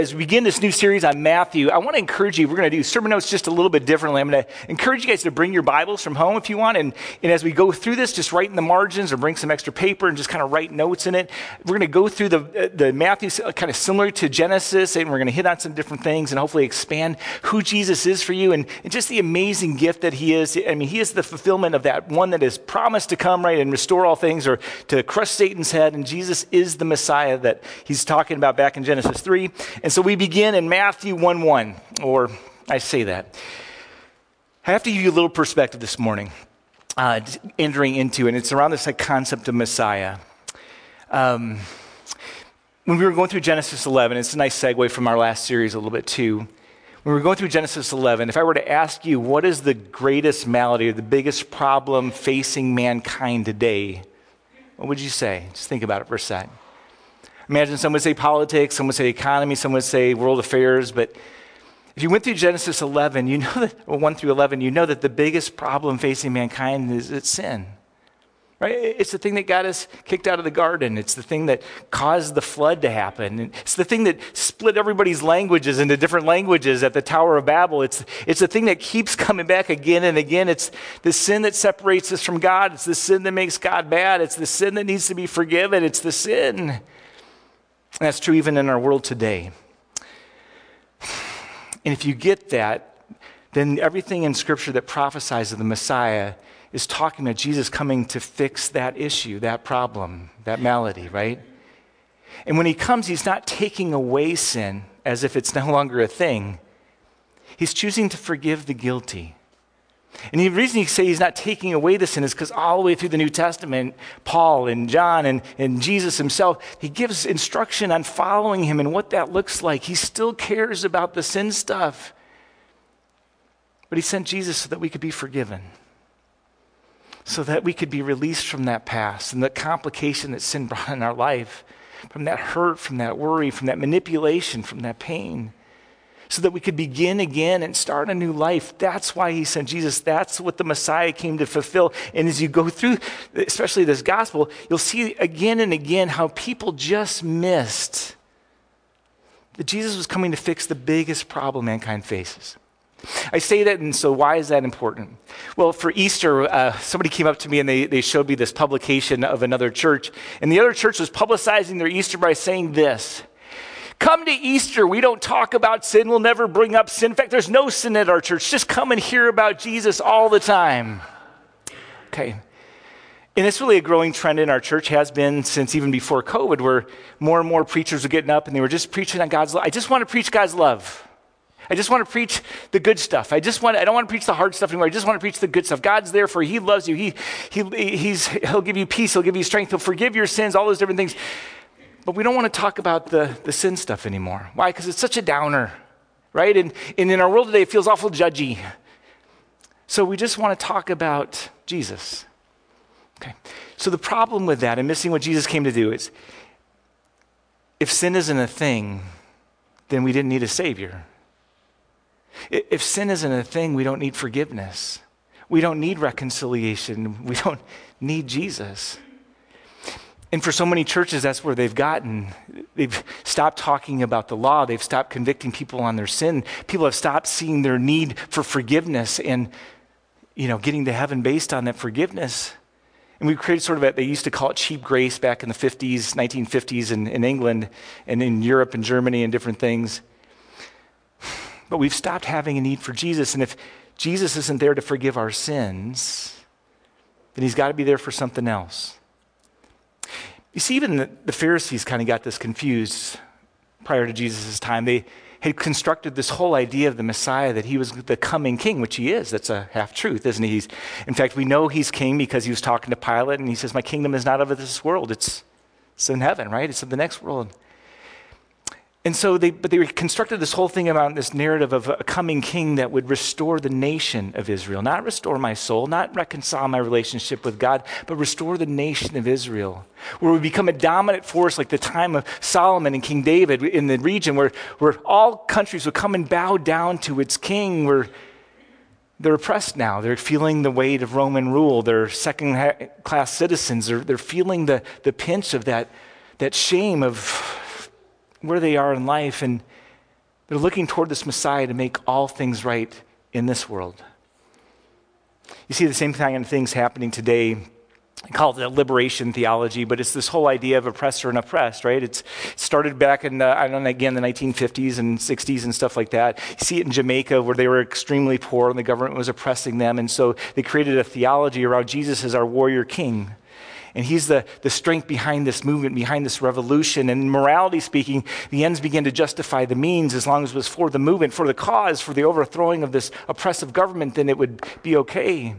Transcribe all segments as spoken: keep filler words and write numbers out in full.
As we begin this new series on Matthew, I want to encourage you, we're going to do sermon notes just a little bit differently. I'm going to encourage you guys to bring your Bibles from home if you want. And, and as we go through this, just write in the margins or bring some extra paper and just kind of write notes in it. We're going to go through the, the Matthew kind of similar to Genesis, and we're going to hit on some different things and hopefully expand who Jesus is for you and, and just the amazing gift that he is. I mean, he is the fulfillment of that one that is promised to come, right, and restore all things or to crush Satan's head. And Jesus is the Messiah that he's talking about back in Genesis three. And so we begin in Matthew one one, or I say that. I have to give you a little perspective this morning, uh, entering into, and it's around this like, concept of Messiah. Um, when we were going through Genesis eleven, it's a nice segue from our last series a little bit too. When we were going through Genesis eleven, if I were to ask you what is the greatest malady or the biggest problem facing mankind today, what would you say? Just think about it for a second. Imagine some would say politics, some would say economy, some would say world affairs. But if you went through Genesis eleven, you know that, or one through eleven, you know that the biggest problem facing mankind is it's sin. Right? It's the thing that got us kicked out of the garden. It's the thing that caused the flood to happen. It's the thing that split everybody's languages into different languages at the Tower of Babel. It's, it's the thing that keeps coming back again and again. It's the sin that separates us from God. It's the sin that makes God bad. It's the sin that needs to be forgiven. It's the sin. And that's true even in our world today. And if you get that, then everything in Scripture that prophesies of the Messiah is talking about Jesus coming to fix that issue, that problem, that malady, right? And when he comes, he's not taking away sin as if it's no longer a thing. He's choosing to forgive the guilty. And the reason you say he's not taking away the sin is because all the way through the New Testament, Paul and John and, and Jesus himself, he gives instruction on following him and what that looks like. He still cares about the sin stuff. But he sent Jesus so that we could be forgiven, so that we could be released from that past and the complication that sin brought in our life, from that hurt, from that worry, from that manipulation, from that pain, so that we could begin again and start a new life. That's why he sent Jesus. That's what the Messiah came to fulfill. And as you go through, especially this gospel, you'll see again and again how people just missed that Jesus was coming to fix the biggest problem mankind faces. I say that, and so why is that important? Well, for Easter, uh, somebody came up to me and they, they showed me this publication of another church. And the other church was publicizing their Easter by saying this: come to Easter. We don't talk about sin. We'll never bring up sin. In fact, there's no sin at our church. Just come and hear about Jesus all the time. Okay. And it's really a growing trend in our church, has been since even before COVID, where more and more preachers were getting up and they were just preaching on God's love. I just want to preach God's love. I just want to preach the good stuff. I just want, I don't want to preach the hard stuff anymore. I just want to preach the good stuff. God's there for you. He loves you. He, he, he's, he'll give you peace. He'll give you strength. He'll forgive your sins, all those different things. But we don't want to talk about the, the sin stuff anymore. Why? Because it's such a downer, right? And, and in our world today, it feels awful judgy. So we just want to talk about Jesus. Okay. So the problem with that and missing what Jesus came to do is, if sin isn't a thing, then we didn't need a Savior. If sin isn't a thing, we don't need forgiveness. We don't need reconciliation. We don't need Jesus. And for so many churches, that's where they've gotten. They've stopped talking about the law. They've stopped convicting people on their sin. People have stopped seeing their need for forgiveness and, you know, getting to heaven based on that forgiveness. And we've created sort of a, they used to call it cheap grace back in the fifties, nineteen fifties in, in England and in Europe and Germany and different things. But we've stopped having a need for Jesus. And if Jesus isn't there to forgive our sins, then he's got to be there for something else. You see, even the, the Pharisees kind of got this confused prior to Jesus' time. They had constructed this whole idea of the Messiah, that he was the coming king, which he is. That's a half-truth, isn't he? He's, in fact, we know he's king because he was talking to Pilate, and he says, my kingdom is not of this world. It's, it's in heaven, right? It's of the next world. And so they, but they constructed this whole thing about this narrative of a coming king that would restore the nation of Israel, not restore my soul, not reconcile my relationship with God, but restore the nation of Israel, where we become a dominant force like the time of Solomon and King David in the region, where, where all countries would come and bow down to its king, where they're oppressed now. They're feeling the weight of Roman rule. They're second-class citizens. They're, they're feeling the, the pinch of that, that shame of where they are in life. And They're looking toward this Messiah to make all things right in this world. You see the same kind of things happening today. I call it liberation theology, but it's this whole idea of oppressor and oppressed, right? It's, it started back in, the, I don't know, again, the nineteen fifties and sixties and stuff like that. You see it in Jamaica where they were extremely poor and the government was oppressing them. And so they created a theology around Jesus as our warrior king. And he's the, the strength behind this movement, behind this revolution. And morality speaking, the ends began to justify the means as long as it was for the movement, for the cause, for the overthrowing of this oppressive government, then it would be okay.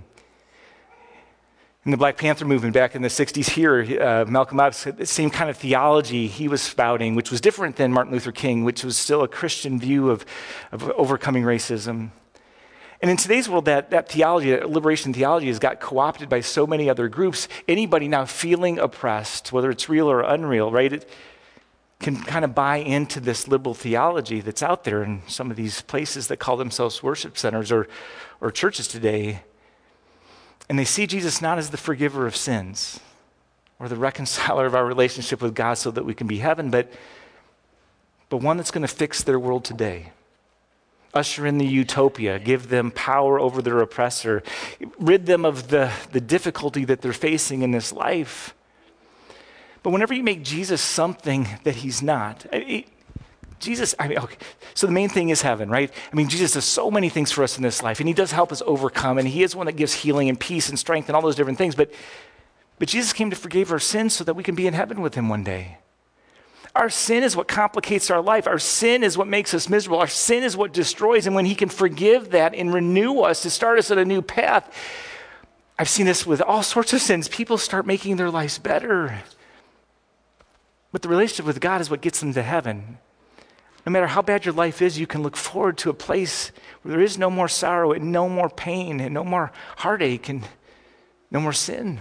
In the Black Panther movement back in the sixties here, uh, Malcolm X had the same kind of theology he was spouting, which was different than Martin Luther King, which was still a Christian view of, of overcoming racism. And in today's world, that, that theology, that liberation theology has got co-opted by so many other groups. Anybody now feeling oppressed, whether it's real or unreal, right, it can kind of buy into this liberal theology that's out there in some of these places that call themselves worship centers or, or churches today. And they see Jesus not as the forgiver of sins or the reconciler of our relationship with God so that we can be heaven, but, but one that's going to fix their world today. Usher in the utopia, give them power over their oppressor, rid them of the, the difficulty that they're facing in this life. But whenever you make Jesus something that he's not, it, Jesus, I mean, okay, so the main thing is heaven, right? I mean, Jesus does so many things for us in this life, and he does help us overcome, and he is one that gives healing and peace and strength and all those different things, but, but Jesus came to forgive our sins so that we can be in heaven with him one day. Our sin is what complicates our life. Our sin is what makes us miserable. Our sin is what destroys, and when he can forgive that and renew us to start us on a new path, I've seen this with all sorts of sins. People start making their lives better. But the relationship with God is what gets them to heaven. No matter how bad your life is, you can look forward to a place where there is no more sorrow and no more pain and no more heartache and no more sin.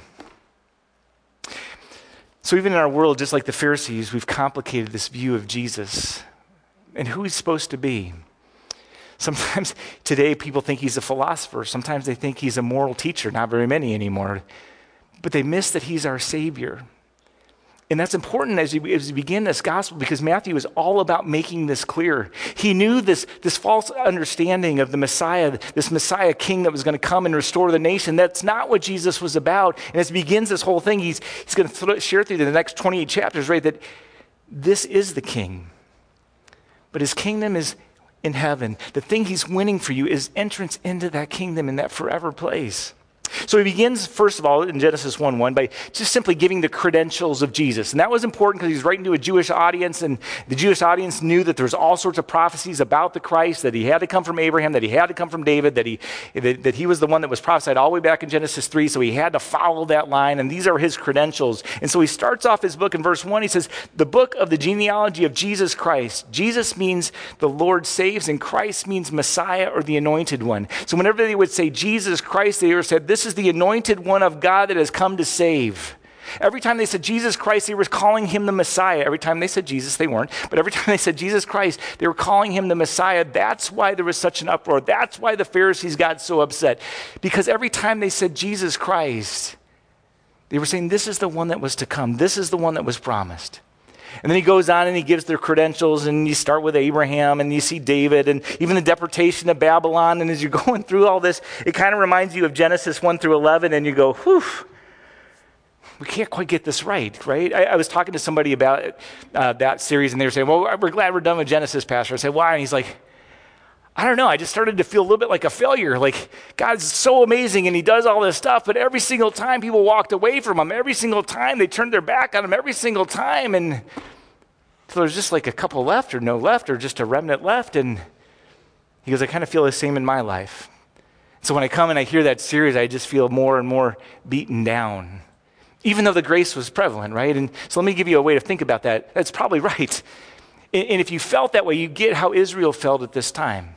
So even in our world, just like the Pharisees, we've complicated this view of Jesus and who he's supposed to be. Sometimes today people think he's a philosopher. Sometimes they think he's a moral teacher, not very many anymore. But they miss that he's our Savior. And that's important as you, as you begin this gospel because Matthew is all about making this clear. He knew this, this false understanding of the Messiah, this Messiah king that was going to come and restore the nation. That's not what Jesus was about. And as he begins this whole thing, he's, he's going to share through the next twenty-eight chapters, right, that this is the king. But his kingdom is in heaven. The thing he's winning for you is entrance into that kingdom in that forever place. So he begins, first of all, in Genesis one one by just simply giving the credentials of Jesus. And that was important because he's writing to a Jewish audience, and the Jewish audience knew that there was all sorts of prophecies about the Christ, that he had to come from Abraham, that he had to come from David, that he, that, that he was the one that was prophesied all the way back in Genesis three, so he had to follow that line, and these are his credentials. And so he starts off his book in verse one, he says, the book of the genealogy of Jesus Christ. Jesus means the Lord saves, and Christ means Messiah or the anointed one. So whenever they would say Jesus Christ, they were said, this is the anointed one of God that has come to save. Every time they said Jesus Christ, they were calling him the Messiah. Every time they said Jesus, they weren't. But every time they said Jesus Christ, they were calling him the Messiah. That's why there was such an uproar. That's why the Pharisees got so upset. Because every time they said Jesus Christ, they were saying this is the one that was to come. This is the one that was promised. And then he goes on and he gives their credentials, and you start with Abraham and you see David and even the deportation of Babylon. And as you're going through all this, it kind of reminds you of Genesis one through eleven, and you go, whew, we can't quite get this right, right? I, I was talking to somebody about uh, that series, and they were saying, well, we're glad we're done with Genesis, Pastor. I said, why? And he's like, I don't know. I just started to feel a little bit like a failure. Like, God's so amazing and he does all this stuff, but every single time people walked away from him, every single time they turned their back on him, every single time. And so there's just like a couple left or no left or just a remnant left. And he goes, I kind of feel the same in my life. So when I come and I hear that series, I just feel more and more beaten down, even though the grace was prevalent, right? And so let me give you a way to think about that. That's probably right. And if you felt that way, you get how Israel felt at this time.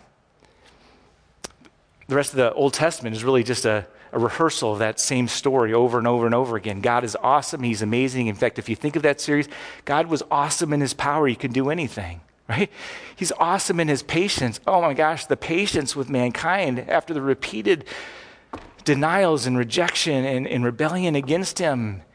The rest of the Old Testament is really just a, a rehearsal of that same story over and over and over again. God is awesome. He's amazing. In fact, if you think of that series, God was awesome in his power. He can do anything, right? He's awesome in his patience. Oh my gosh, the patience with mankind after the repeated denials and rejection and, and rebellion against him.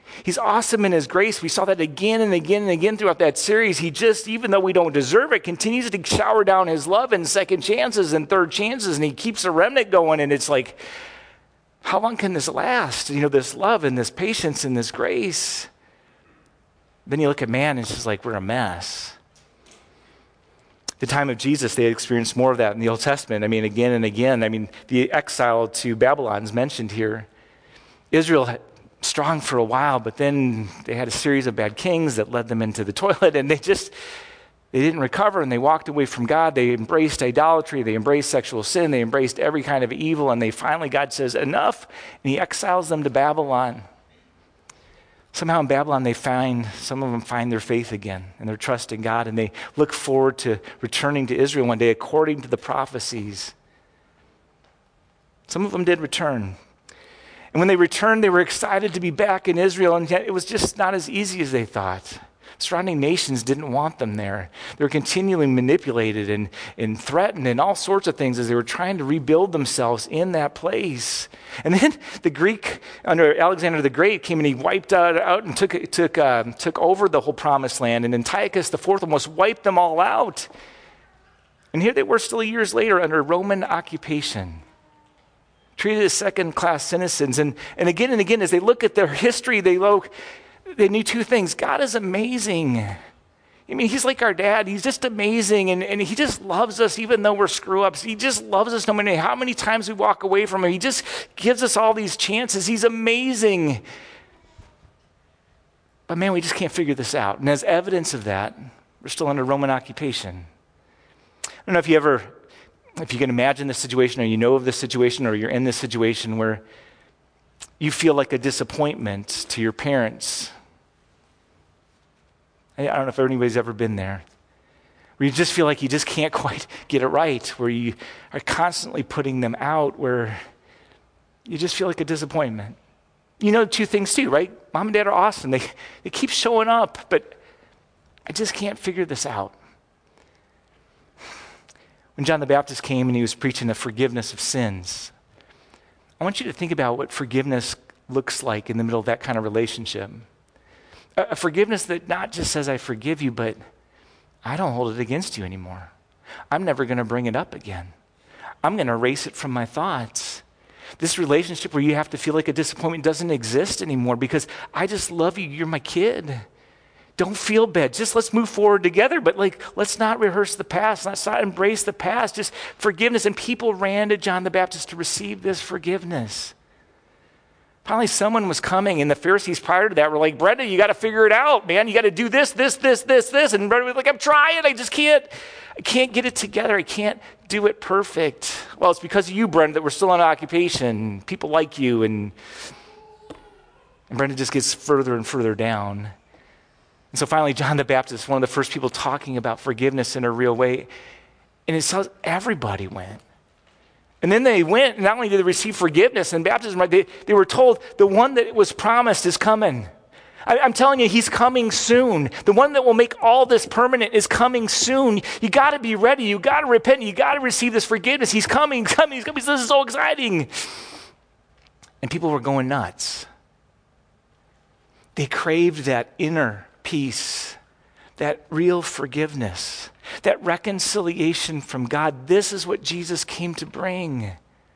He's awesome in his grace. We saw that again and again and again throughout that series. He just, even though we don't deserve it, continues to shower down his love and second chances and third chances, and he keeps a remnant going. And it's like, how long can this last? You know, this love and this patience and this grace. Then you look at man, and it's just like, we're a mess. The time of Jesus, they experienced more of that in the Old Testament. I mean, again and again. I mean, the exile to Babylon is mentioned here. Israel had strong for a while, but then they had a series of bad kings that led them into the toilet, and they just, they didn't recover, and they walked away from God. They embraced idolatry. They embraced sexual sin. They embraced every kind of evil, and they finally, God says, enough, and he exiles them to Babylon. Somehow in Babylon, they find, some of them find their faith again, and their trust in God, and they look forward to returning to Israel one day according to the prophecies. Some of them did return. And when they returned, they were excited to be back in Israel, and yet it was just not as easy as they thought. Surrounding nations didn't want them there. They were continually manipulated and, and threatened and all sorts of things as they were trying to rebuild themselves in that place. And then the Greek, under Alexander the Great, came and he wiped out, out and took, took, uh, took over the whole promised land. And Antiochus the Fourth almost wiped them all out. And here they were still years later under Roman occupation, treated as second-class citizens. And, and again and again, as they look at their history, they look, they knew two things. God is amazing. I mean, he's like our dad. He's just amazing, and, and he just loves us even though we're screw-ups. He just loves us no matter how many times we walk away from him. He just gives us all these chances. He's amazing. But man, we just can't figure this out. And as evidence of that, we're still under Roman occupation. I don't know if you ever, if you can imagine this situation, or you know of this situation, or you're in this situation where you feel like a disappointment to your parents. I don't know if anybody's ever been there, where you just feel like you just can't quite get it right, where you are constantly putting them out, where you just feel like a disappointment. You know two things too, right? Mom and dad are awesome. They, they keep showing up, but I just can't figure this out. When John the Baptist came and he was preaching the forgiveness of sins, I want you to think about what forgiveness looks like in the middle of that kind of relationship. A forgiveness that not just says, I forgive you, but I don't hold it against you anymore. I'm never going to bring it up again. I'm going to erase it from my thoughts. This relationship where you have to feel like a disappointment doesn't exist anymore because I just love you. You're my kid. Don't feel bad. Just let's move forward together. But like, let's not rehearse the past. Let's not embrace the past. Just forgiveness. And people ran to John the Baptist to receive this forgiveness. Finally, someone was coming, and the Pharisees prior to that were like, Brenda, you got to figure it out, man. You got to do this, this, this, this, this. And Brenda was like, I'm trying. I just can't. I can't get it together. I can't do it perfect. Well, it's because of you, Brenda, that we're still on occupation. People like you. And, and Brenda just gets further and further down. And so finally, John the Baptist, one of the first people talking about forgiveness in a real way. And it says everybody went. And then they went, and not only did they receive forgiveness and baptism, right, they, they were told the one that was promised is coming. I, I'm telling you, he's coming soon. The one that will make all this permanent is coming soon. You got to be ready. You got to repent. You got to receive this forgiveness. He's coming, he's coming, he's coming. This is so exciting. And people were going nuts. They craved that inner peace, that real forgiveness, that reconciliation from God. This is what Jesus came to bring.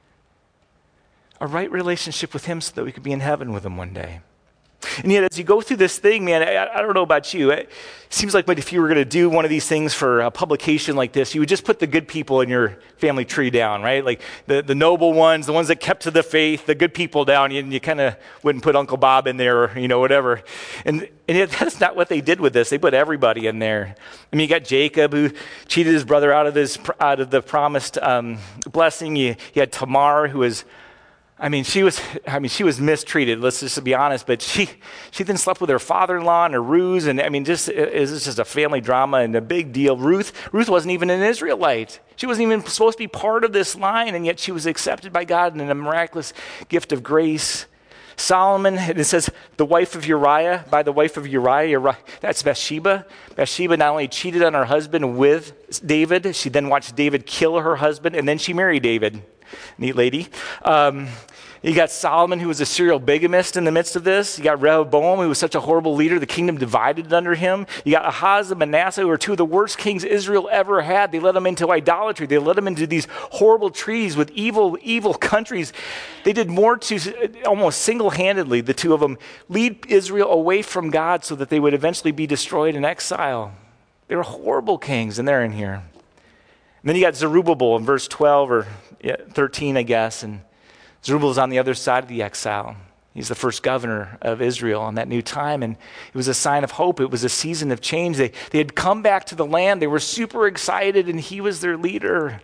A right relationship with him so that we could be in heaven with him one day. And yet as you go through this thing, man, I, I don't know about you. It seems like if you were going to do one of these things for a publication like this, you would just put the good people in your family tree down, right? Like the, the noble ones, the ones that kept to the faith, the good people down. You, you kind of wouldn't put Uncle Bob in there or, you know, whatever. And, and yet that's not what they did with this. They put everybody in there. I mean, you got Jacob who cheated his brother out of, his, out of the promised um, blessing. You, you had Tamar who was I mean, she was, I mean, she was mistreated, let's just be honest, but she, she then slept with her father-in-law and her ruse, and I mean, just, it was just a family drama and a big deal. Ruth, Ruth wasn't even an Israelite. She wasn't even supposed to be part of this line, and yet she was accepted by God in a miraculous gift of grace. Solomon, it says the wife of Uriah, by the wife of Uriah, Uriah, that's Bathsheba. Bathsheba not only cheated on her husband with David, she then watched David kill her husband, and then she married David. neat lady. Um, you got Solomon, who was a serial bigamist in the midst of this. You got Rehoboam, who was such a horrible leader. The kingdom divided under him. You got Ahaz and Manasseh, who were two of the worst kings Israel ever had. They led them into idolatry. They led them into these horrible treaties with evil, evil countries. They did more to, almost single-handedly, the two of them, lead Israel away from God so that they would eventually be destroyed in exile. They were horrible kings, and they're in here. And then you got Zerubbabel in verse twelve or thirteen, I guess, and Zerubbabel's on the other side of the exile. He's the first governor of Israel in that new time, and it was a sign of hope. It was a season of change. They, they had come back to the land. They were super excited, and he was their leader.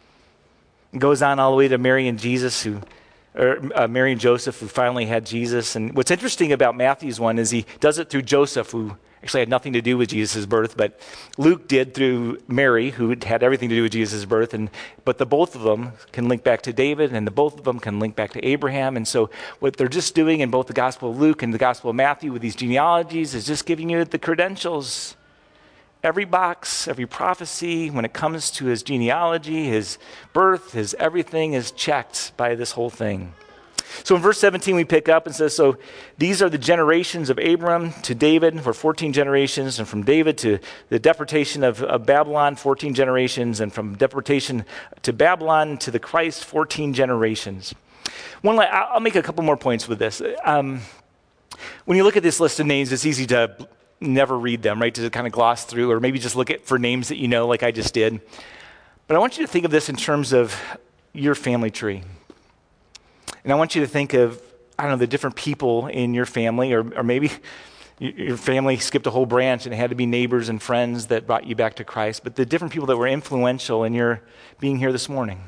It goes on all the way to Mary and Jesus, who, or uh, Mary and Joseph, who finally had Jesus. And what's interesting about Matthew's one is he does it through Joseph, who actually had nothing to do with Jesus' birth, but Luke did through Mary, who had everything to do with Jesus' birth. And but the both of them can link back to David, and the both of them can link back to Abraham. And so what they're just doing in both the Gospel of Luke and the Gospel of Matthew with these genealogies is just giving you the credentials. Every box, every prophecy, when it comes to his genealogy, his birth, his everything is checked by this whole thing. So in verse seventeen, we pick up and says, so these are the generations of Abram to David, for fourteen generations, and from David to the deportation of, of Babylon, fourteen generations, and from deportation to Babylon to the Christ, fourteen generations. One, I'll make a couple more points with this. Um, when you look at this list of names, it's easy to never read them, right? To kind of gloss through, or maybe just look at for names that you know, like I just did. But I want you to think of this in terms of your family tree. And I want you to think of, I don't know, the different people in your family, or, or maybe your family skipped a whole branch and it had to be neighbors and friends that brought you back to Christ, but the different people that were influential in your being here this morning.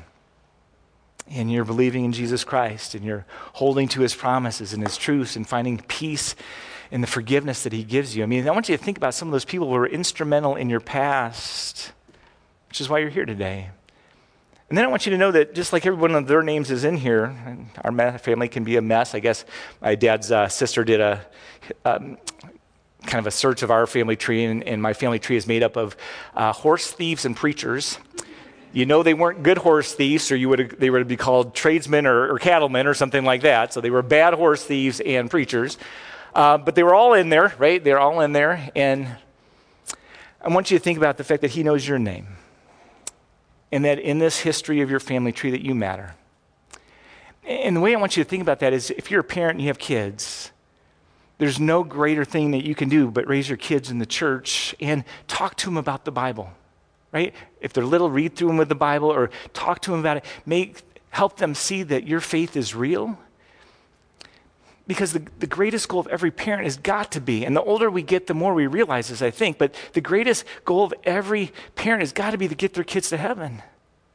And you're believing in Jesus Christ, and you're holding to his promises and his truths and finding peace in the forgiveness that he gives you. I mean, I want you to think about some of those people who were instrumental in your past, which is why you're here today. And then I want you to know that just like every one of their names is in here, and our family can be a mess. I guess my dad's uh, sister did a um, kind of a search of our family tree, and, and my family tree is made up of uh, horse thieves and preachers. You know they weren't good horse thieves, or you would they would be called tradesmen or, or cattlemen or something like that. So they were bad horse thieves and preachers. Uh, but they were all in there, right? They're all in there. And I want you to think about the fact that he knows your name. And that in this history of your family tree that you matter. And the way I want you to think about that is if you're a parent and you have kids, there's no greater thing that you can do but raise your kids in the church and talk to them about the Bible, right? If they're little, read through them with the Bible or talk to them about it. Make, help them see that your faith is real. Because the, the greatest goal of every parent has got to be, and the older we get, the more we realize this, I think, but the greatest goal of every parent has got to be to get their kids to heaven.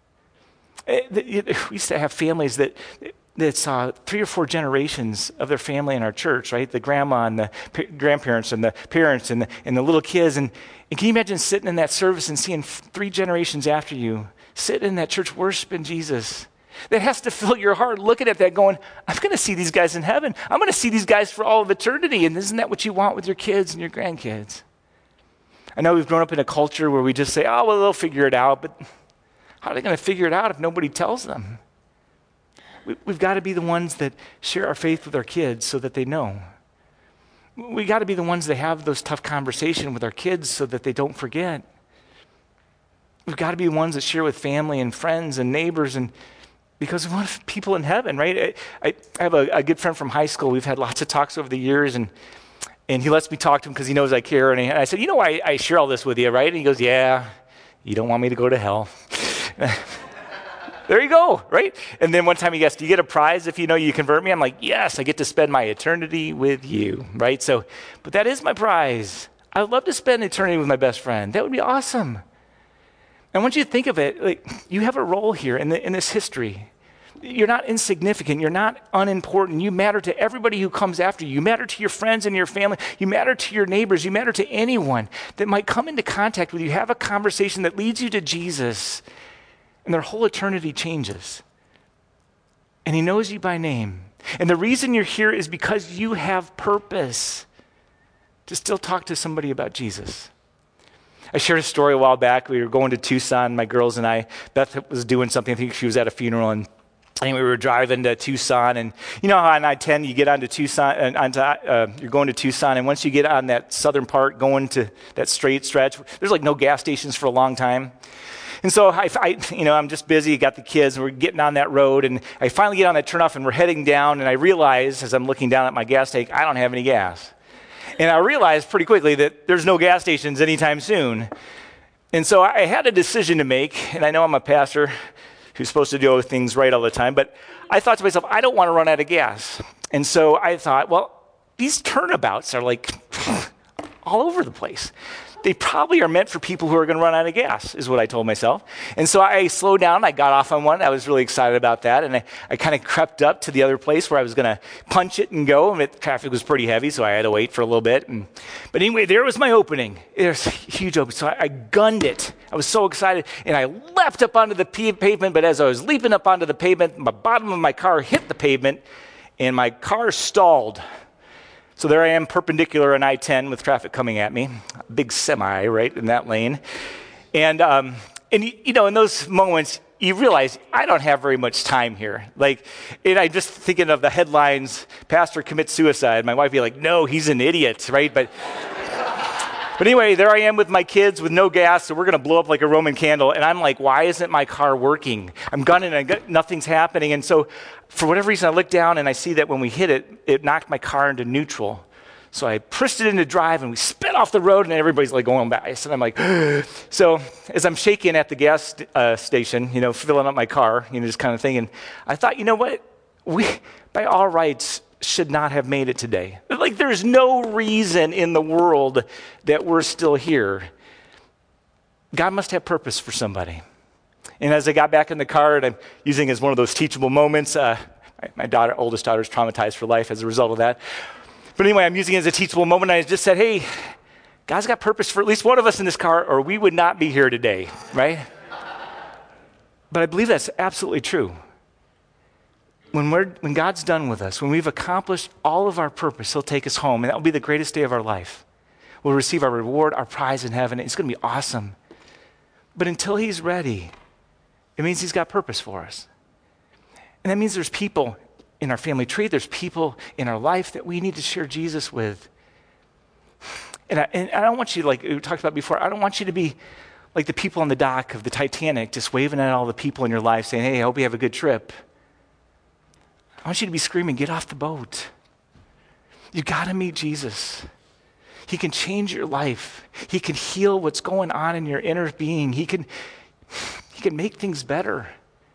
It, it, we used to have families that, that saw three or four generations of their family in our church, right? The grandma and the p- grandparents and the parents and the, and the little kids. And, and can you imagine sitting in that service and seeing f- three generations after you, sitting in that church worshiping Jesus? That has to fill your heart looking at that going, I'm going to see these guys in heaven. I'm going to see these guys for all of eternity. And isn't that what you want with your kids and your grandkids? I know we've grown up in a culture where we just say, oh, well, they'll figure it out. But how are they going to figure it out if nobody tells them? We, we've got to be the ones that share our faith with our kids so that they know. We got to be the ones that have those tough conversations with our kids so that they don't forget. We've got to be the ones that share with family and friends and neighbors, and because we want people in heaven, right? I, I have a, a good friend from high school. We've had lots of talks over the years, and and he lets me talk to him because he knows I care. And, he, and I said, you know, I, I share all this with you, right? And he goes, yeah, you don't want me to go to hell. There you go, right? And then one time he asked, do you get a prize if you know you convert me? I'm like, yes, I get to spend my eternity with you, right? So, but that is my prize. I would love to spend eternity with my best friend. That would be awesome. I want you to think of it, like you have a role here in, the, in this history. You're not insignificant. You're not unimportant. You matter to everybody who comes after you. You matter to your friends and your family. You matter to your neighbors. You matter to anyone that might come into contact with you. Have a conversation that leads you to Jesus, and their whole eternity changes. And he knows you by name. And the reason you're here is because you have purpose to still talk to somebody about Jesus. I shared a story a while back. We were going to Tucson, my girls and I. Beth was doing something. I think she was at a funeral, and And we were driving to Tucson, and you know how on I ten you get onto Tucson, and onto, uh, you're going to Tucson, and once you get on that southern part, going to that straight stretch, there's like no gas stations for a long time. And so I, I you know, I'm just busy, got the kids, and we're getting on that road, and I finally get on that turnoff, and we're heading down, and I realize as I'm looking down at my gas tank, I don't have any gas. And I realized pretty quickly that there's no gas stations anytime soon. And so I had a decision to make, and I know I'm a pastor who's supposed to do things right all the time, but I thought to myself, I don't want to run out of gas. And so I thought, well, these turnabouts are like all over the place. They probably are meant for people who are going to run out of gas, is what I told myself. And so I slowed down. I got off on one. I was really excited about that. And I, I kind of crept up to the other place where I was going to punch it and go. And it, traffic was pretty heavy, so I had to wait for a little bit. And, but anyway, there was my opening. There's a huge opening. So I, I gunned it. I was so excited. And I leapt up onto the pavement. But as I was leaping up onto the pavement, the bottom of my car hit the pavement, and my car stalled. So there I am, perpendicular on I ten with traffic coming at me, a big semi, right, in that lane. And, um, and you know, in those moments, you realize I don't have very much time here. Like, and I just thinking of the headlines, pastor commits suicide. My wife would be like, no, he's an idiot, right? But, but anyway, there I am with my kids with no gas, so we're going to blow up like a Roman candle. And I'm like, why isn't my car working? I'm gunning, and I got, nothing's happening. And so for whatever reason, I look down, and I see that when we hit it, it knocked my car into neutral. So I pushed it into drive, and we sped off the road, and everybody's like going by. So I'm like, so as I'm shaking at the gas uh, station, you know, filling up my car, you know, just kind of thinking, I thought, you know what? We, by all rights, should not have made it today. Like, there's no reason in the world that we're still here. God must have purpose for somebody. And as I got back in the car, and I'm using it as one of those teachable moments, uh, my, my daughter, oldest daughter is traumatized for life as a result of that. But anyway, I'm using it as a teachable moment. I just said, hey, God's got purpose for at least one of us in this car, or we would not be here today, right? But I believe that's absolutely true. When, we're, when God's done with us, when we've accomplished all of our purpose, he'll take us home, and that will be the greatest day of our life. We'll receive our reward, our prize in heaven. It's going to be awesome. But until he's ready, it means he's got purpose for us. And that means there's people in our family tree, there's people in our life that we need to share Jesus with. And I, and I don't want you, like we talked about before, I don't want you to be like the people on the dock of the Titanic, just waving at all the people in your life saying, hey, I hope you have a good trip. I want you to be screaming, get off the boat. You got to meet Jesus. He can change your life. He can heal what's going on in your inner being. He can, he can make things better.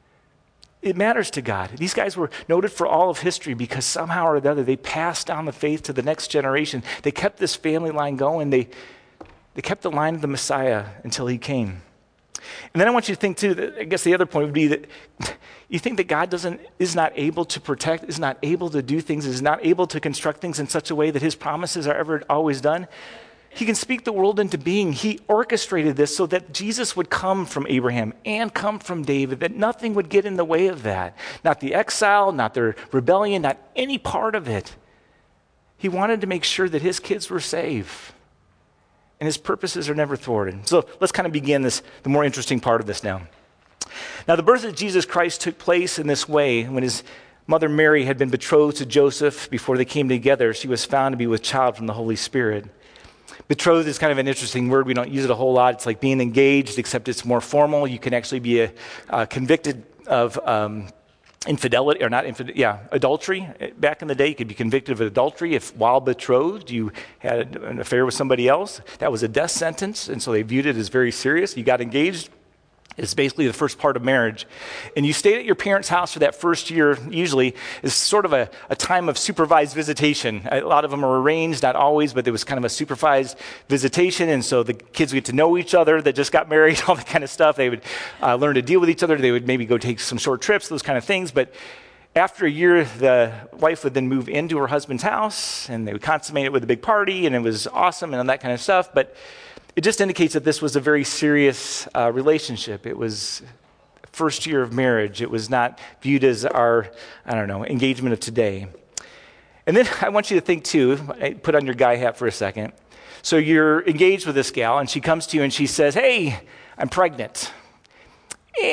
It matters to God. These guys were noted for all of history because somehow or other they passed down the faith to the next generation. They kept this family line going. They, they kept the line of the Messiah until he came. And then I want you to think too, that I guess the other point would be that you think that God doesn't, is not able to protect, is not able to do things, is not able to construct things in such a way that his promises are ever always done. He can speak the world into being. He orchestrated this so that Jesus would come from Abraham and come from David, that nothing would get in the way of that. Not the exile, not their rebellion, not any part of it. He wanted to make sure that his kids were safe. And his purposes are never thwarted. So let's kind of begin this, the more interesting part of this now. Now, the birth of Jesus Christ took place in this way. When his mother Mary had been betrothed to Joseph before they came together, she was found to be with child from the Holy Spirit. Betrothed is kind of an interesting word. We don't use it a whole lot. It's like being engaged, except it's more formal. You can actually be a, uh, convicted of um, infidelity, or not infidelity, yeah, adultery. Back in the day, you could be convicted of adultery if while betrothed you had an affair with somebody else. That was a death sentence, and so they viewed it as very serious. You got engaged. It's basically the first part of marriage. And you stayed at your parents' house for that first year, usually, is sort of a, a time of supervised visitation. A lot of them are arranged, not always, but there was kind of a supervised visitation, and so the kids would get to know each other that just got married, all that kind of stuff. They would uh, learn to deal with each other. They would maybe go take some short trips, those kind of things. But after a year, the wife would then move into her husband's house, and they would consummate it with a big party, and it was awesome and all that kind of stuff. But it just indicates that this was a very serious uh, relationship. It was first year of marriage. It was not viewed as our, I don't know, engagement of today. And then I want you to think too, put on your guy hat for a second. So you're engaged with this gal, and she comes to you and she says, hey, I'm pregnant.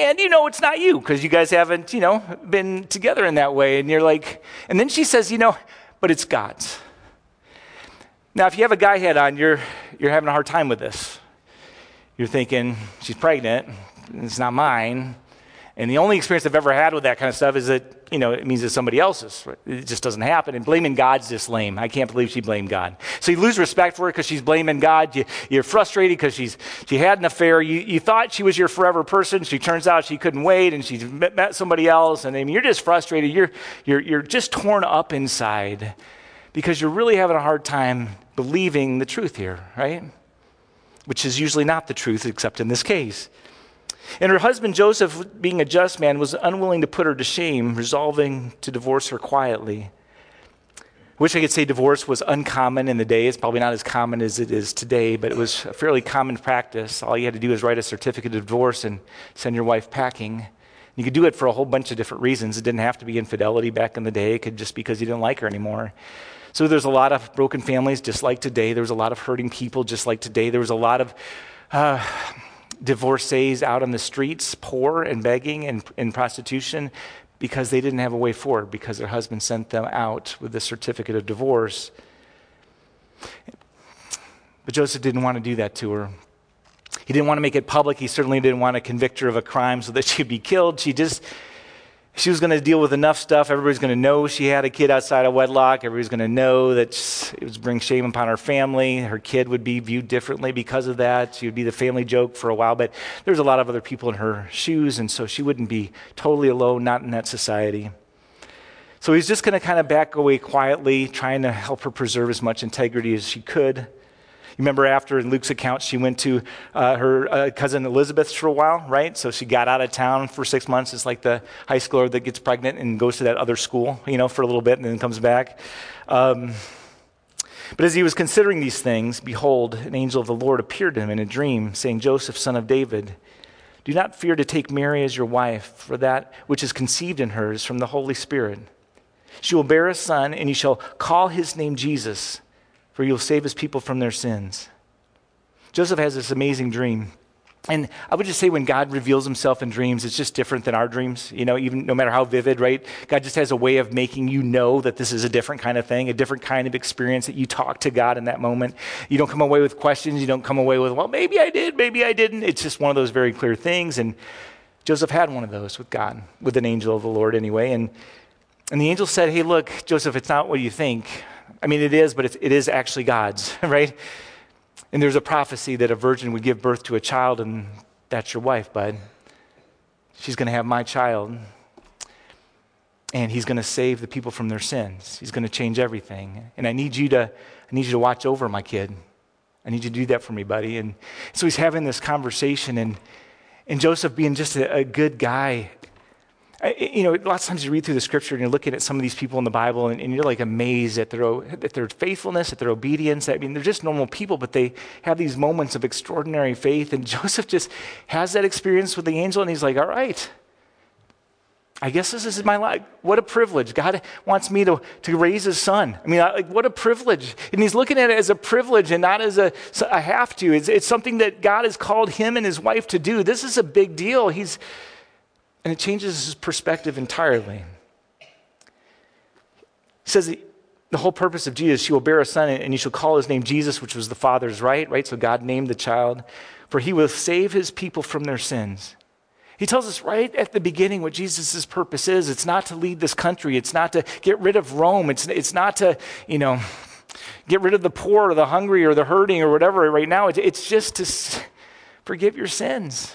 And you know it's not you because you guys haven't, you know, been together in that way. And you're like, and then she says, you know, but it's God's. Now, if you have a guy hat on, you're you're having a hard time with this. You're thinking, she's pregnant, it's not mine. And the only experience I've ever had with that kind of stuff is that, you know, it means it's somebody else's. It just doesn't happen. And blaming God's just lame. I can't believe she blamed God. So you lose respect for her because she's blaming God. You, you're frustrated because she's she had an affair. You, you thought she was your forever person. She turns out she couldn't wait, and she's met, met somebody else. And I mean, you're just frustrated. You're, you're, you're just torn up inside because you're really having a hard time believing the truth here, right? Which is usually not the truth, except in this case. And her husband, Joseph, being a just man, was unwilling to put her to shame, resolving to divorce her quietly. I wish I could say divorce was uncommon in the day. It's probably not as common as it is today, but it was a fairly common practice. All you had to do was write a certificate of divorce and send your wife packing. You could do it for a whole bunch of different reasons. It didn't have to be infidelity back in the day. It could just be because you didn't like her anymore. So there's a lot of broken families just like today. There was a lot of hurting people just like today. There was a lot of uh, divorcees out on the streets, poor and begging and in prostitution because they didn't have a way forward because their husband sent them out with a certificate of divorce. But Joseph didn't want to do that to her. He didn't want to make it public. He certainly didn't want to convict her of a crime so that she'd be killed. She just... She was going to deal with enough stuff. Everybody's going to know she had a kid outside of wedlock. Everybody's going to know that it was bring shame upon her family. Her kid would be viewed differently because of that. She would be the family joke for a while. But there's a lot of other people in her shoes, and so she wouldn't be totally alone, not in that society. So he's just going to kind of back away quietly, trying to help her preserve as much integrity as she could. You remember after, in Luke's account, she went to uh, her uh, cousin Elizabeth for a while, right? So she got out of town for six months. It's like the high schooler that gets pregnant and goes to that other school, you know, for a little bit and then comes back. Um, but as he was considering these things, behold, an angel of the Lord appeared to him in a dream, saying, Joseph, son of David, do not fear to take Mary as your wife, for that which is conceived in her is from the Holy Spirit. She will bear a son, and you shall call his name Jesus, for you'll save his people from their sins. Joseph has this amazing dream. And I would just say when God reveals himself in dreams, it's just different than our dreams, you know, even no matter how vivid, right? God just has a way of making you know that this is a different kind of thing, a different kind of experience, that you talk to God in that moment. You don't come away with questions. You don't come away with, well, maybe I did, maybe I didn't. It's just one of those very clear things. And Joseph had one of those with God, with an angel of the Lord anyway. And, and the angel said, hey, look, Joseph, it's not what you think. I mean, it is, but it's, it is actually God's, right? And there's a prophecy that a virgin would give birth to a child, and that's your wife, bud. She's going to have my child, and he's going to save the people from their sins. He's going to change everything. And I need you to, I need you to watch over my kid. I need you to do that for me, buddy. And so he's having this conversation, and, and Joseph being just a, a good guy. I, you know, lots of times you read through the scripture and you're looking at some of these people in the Bible and, and you're like amazed at their, at their faithfulness, at their obedience. I mean, they're just normal people, but they have these moments of extraordinary faith. And Joseph just has that experience with the angel, and he's like, all right, I guess this is my life. What a privilege. God wants me to, to raise his son. I mean, I, like, what a privilege. And he's looking at it as a privilege and not as a, a have to. It's, it's something that God has called him and his wife to do. This is a big deal. He's And it changes his perspective entirely. He says the whole purpose of Jesus, she will bear a son, and you shall call his name Jesus, which was the Father's right, right? So God named the child, for he will save his people from their sins. He tells us right at the beginning what Jesus' purpose is. It's not to lead this country. It's not to get rid of Rome. It's, it's not to, you know, get rid of the poor or the hungry or the hurting or whatever right now. It's, it's just to forgive your sins.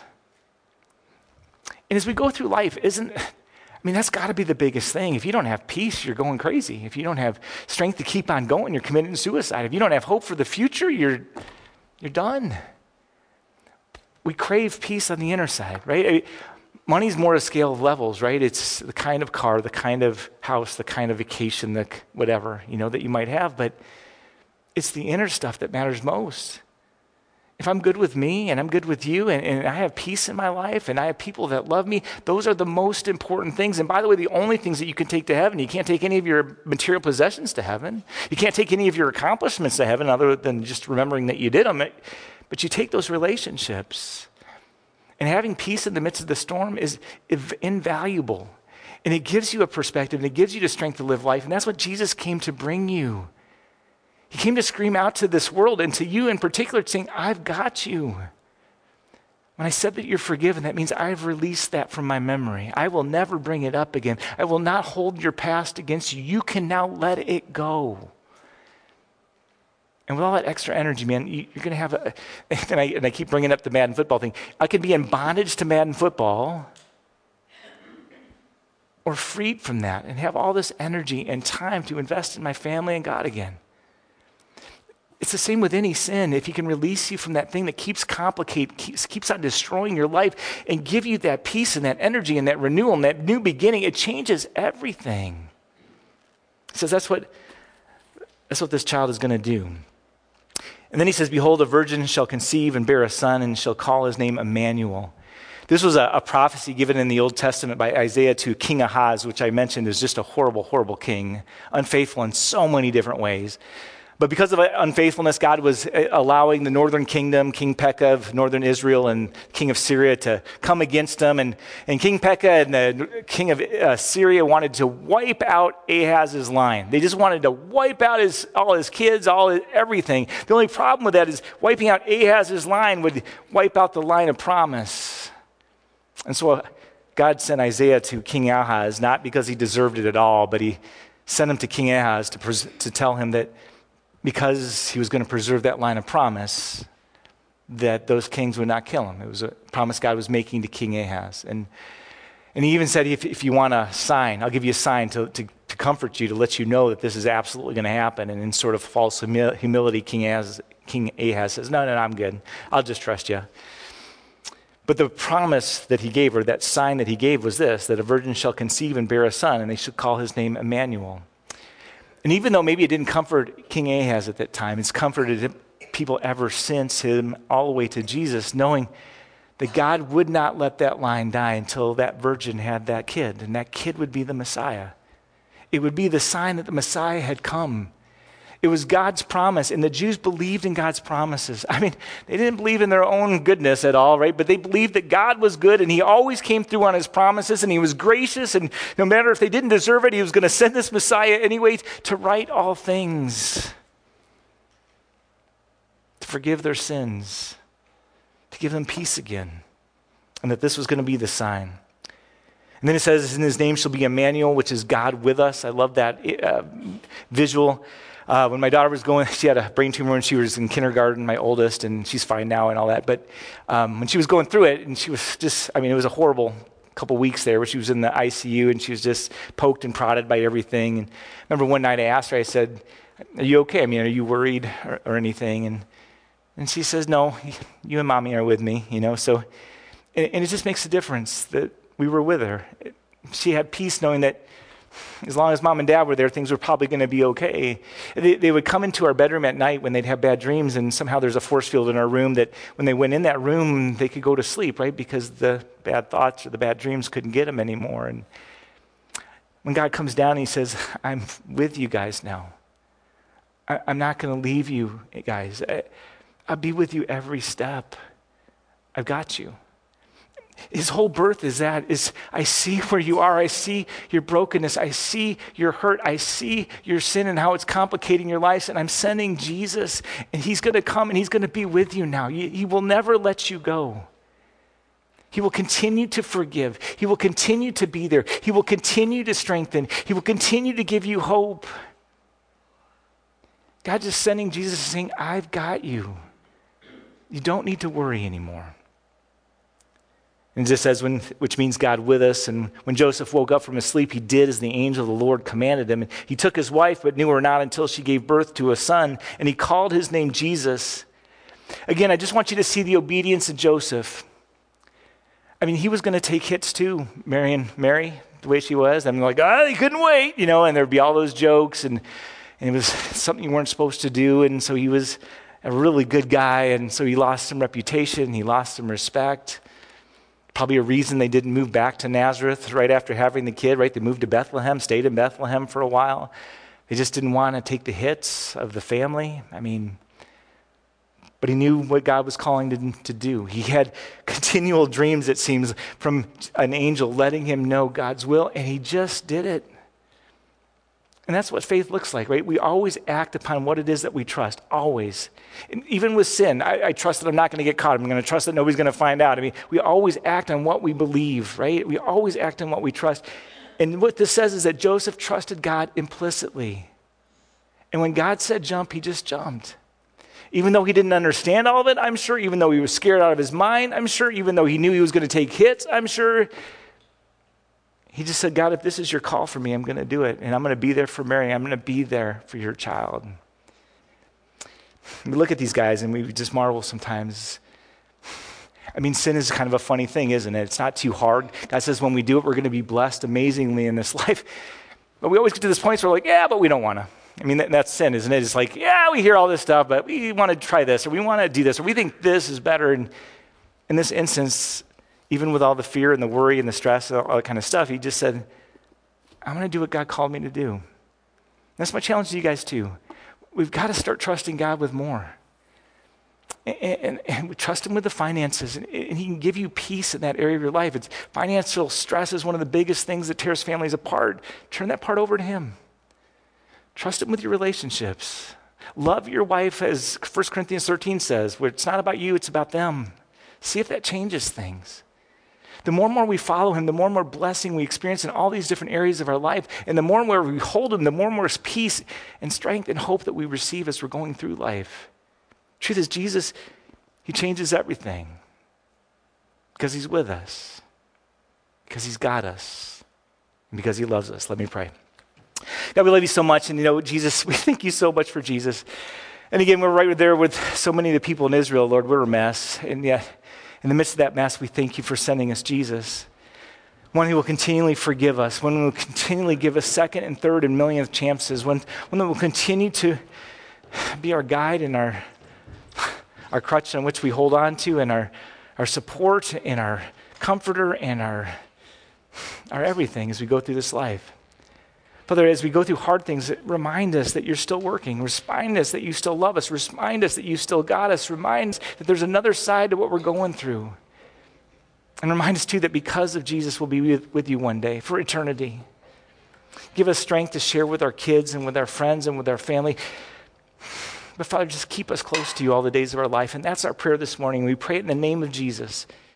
And as we go through life, isn't, I mean, that's got to be the biggest thing. If you don't have peace, you're going crazy. If you don't have strength to keep on going, you're committing suicide. If you don't have hope for the future, you're, you're done. We crave peace on the inner side, right? I mean, money's more a scale of levels, right? It's the kind of car, the kind of house, the kind of vacation, the whatever, you know, that you might have. But it's the inner stuff that matters most. If I'm good with me and I'm good with you and, and I have peace in my life and I have people that love me, those are the most important things. And by the way, the only things that you can take to heaven, you can't take any of your material possessions to heaven. You can't take any of your accomplishments to heaven other than just remembering that you did them. But you take those relationships. And having peace in the midst of the storm is invaluable. And it gives you a perspective, and it gives you the strength to live life. And that's what Jesus came to bring you. He came to scream out to this world and to you in particular, saying, I've got you. When I said that you're forgiven, that means I've released that from my memory. I will never bring it up again. I will not hold your past against you. You can now let it go. And with all that extra energy, man, you, you're going to have a, and I, and I keep bringing up the Madden football thing. I could be in bondage to Madden football or freed from that and have all this energy and time to invest in my family and God again. It's the same with any sin. If he can release you from that thing that keeps complicating, keeps, keeps on destroying your life and give you that peace and that energy and that renewal and that new beginning, it changes everything. He says that's what, that's what this child is going to do. And then he says, behold, a virgin shall conceive and bear a son and shall call his name Emmanuel. This was a, a prophecy given in the Old Testament by Isaiah to King Ahaz, which I mentioned is just a horrible, horrible king, unfaithful in so many different ways. But because of unfaithfulness, God was allowing the northern kingdom, King Pekah of northern Israel and king of Syria, to come against him. And, and King Pekah and the king of uh, Syria wanted to wipe out Ahaz's line. They just wanted to wipe out his, all his kids, all his, everything. The only problem with that is wiping out Ahaz's line would wipe out the line of promise. And so God sent Isaiah to King Ahaz, not because he deserved it at all, but he sent him to King Ahaz to, pres- to tell him that because he was going to preserve that line of promise, that those kings would not kill him. It was a promise God was making to King Ahaz. And and he even said, if, if you want a sign, I'll give you a sign to, to, to comfort you, to let you know that this is absolutely going to happen. And in sort of false humi- humility, King Ahaz, King Ahaz says, no, no, no, I'm good. I'll just trust you. But the promise that he gave, or that sign that he gave, was this, that a virgin shall conceive and bear a son, and they should call his name Emmanuel. And even though maybe it didn't comfort King Ahaz at that time, it's comforted people ever since him all the way to Jesus, knowing that God would not let that line die until that virgin had that kid, and that kid would be the Messiah. It would be the sign that the Messiah had come. It was God's promise, and the Jews believed in God's promises. I mean, they didn't believe in their own goodness at all, right? But they believed that God was good, and he always came through on his promises, and he was gracious, and no matter if they didn't deserve it, he was going to send this Messiah anyway to right all things, to forgive their sins, to give them peace again, and that this was going to be the sign. And then it says, and his name shall be Emmanuel, which is God with us. I love that uh, visual. Uh, when my daughter was going, she had a brain tumor when she was in kindergarten, my oldest, and she's fine now and all that. But um, when she was going through it, and she was just, I mean, it was a horrible couple weeks there where she was in the I C U and she was just poked and prodded by everything. And I remember one night I asked her, I said, are you okay? I mean, are you worried or, or anything? And and she says, no, you and mommy are with me, you know. So, and, and it just makes a difference that we were with her. She had peace knowing that as long as mom and dad were there, things were probably going to be okay. They, they would come into our bedroom at night when they'd have bad dreams, and somehow there's a force field in our room that when they went in that room, they could go to sleep, right? Because the bad thoughts or the bad dreams couldn't get them anymore. And when God comes down and he says, I'm with you guys now. I, I'm not going to leave you guys. I, I'll be with you every step. I've got you. His whole birth is that, is I see where you are. I see your brokenness. I see your hurt. I see your sin and how it's complicating your life. And I'm sending Jesus, and he's going to come and he's going to be with you now. He, he will never let you go. He will continue to forgive. He will continue to be there. He will continue to strengthen. He will continue to give you hope. God is sending Jesus and saying, I've got you. You don't need to worry anymore. And it just says, when, which means God with us. And when Joseph woke up from his sleep, he did as the angel of the Lord commanded him. And he took his wife, but knew her not until she gave birth to a son. And he called his name Jesus. Again, I just want you to see the obedience of Joseph. I mean, he was going to take hits too, marrying Mary the way she was. I mean, like, oh, he couldn't wait, you know, and there'd be all those jokes. And, and it was something you weren't supposed to do. And so he was a really good guy. And so he lost some reputation. He lost some respect. Probably a reason they didn't move back to Nazareth right after having the kid, right? They moved to Bethlehem, stayed in Bethlehem for a while. They just didn't want to take the hits of the family. I mean, but he knew what God was calling him to do. He had continual dreams, it seems, from an angel letting him know God's will, and he just did it. And that's what faith looks like, right? We always act upon what it is that we trust, always. And even with sin, I, I trust that I'm not going to get caught. I'm going to trust that nobody's going to find out. I mean, we always act on what we believe, right? We always act on what we trust. And what this says is that Joseph trusted God implicitly. And when God said jump, he just jumped. Even though he didn't understand all of it, I'm sure, even though he was scared out of his mind, I'm sure, even though he knew he was going to take hits, I'm sure, he just said, God, if this is your call for me, I'm going to do it. And I'm going to be there for Mary. I'm going to be there for your child. We look at these guys and we just marvel sometimes. I mean, sin is kind of a funny thing, isn't it? It's not too hard. God says when we do it, we're going to be blessed amazingly in this life. But we always get to this point where we're like, yeah, but we don't want to. I mean, that, that's sin, isn't it? It's like, yeah, we hear all this stuff, but we want to try this, or we want to do this, or we think this is better. And in this instance, even with all the fear and the worry and the stress and all that kind of stuff, he just said, I'm going to do what God called me to do. That's my challenge to you guys too. We've got to start trusting God with more. And, and, and we trust him with the finances, and, and he can give you peace in that area of your life. It's, financial stress is one of the biggest things that tears families apart. Turn that part over to him. Trust him with your relationships. Love your wife, as First Corinthians thirteen says, where it's not about you, it's about them. See if that changes things. The more and more we follow him, the more and more blessing we experience in all these different areas of our life. And the more and more we hold him, the more and more peace and strength and hope that we receive as we're going through life. Truth is, Jesus, he changes everything because he's with us, because he's got us, and because he loves us. Let me pray. God, we love you so much. And you know, Jesus, we thank you so much for Jesus. And again, we're right there with so many of the people in Israel, Lord. We're a mess. And yet, in the midst of that mess, we thank you for sending us Jesus, one who will continually forgive us, one who will continually give us second and third and millionth chances, one, one that will continue to be our guide and our, our crutch on which we hold on to, and our, our support and our comforter and our, our everything as we go through this life. Father, as we go through hard things, remind us that you're still working. Remind us that you still love us. Remind us that you still got us. Remind us that there's another side to what we're going through. And remind us, too, that because of Jesus, we'll be with, with you one day for eternity. Give us strength to share with our kids and with our friends and with our family. But, Father, just keep us close to you all the days of our life. And that's our prayer this morning. We pray it in the name of Jesus.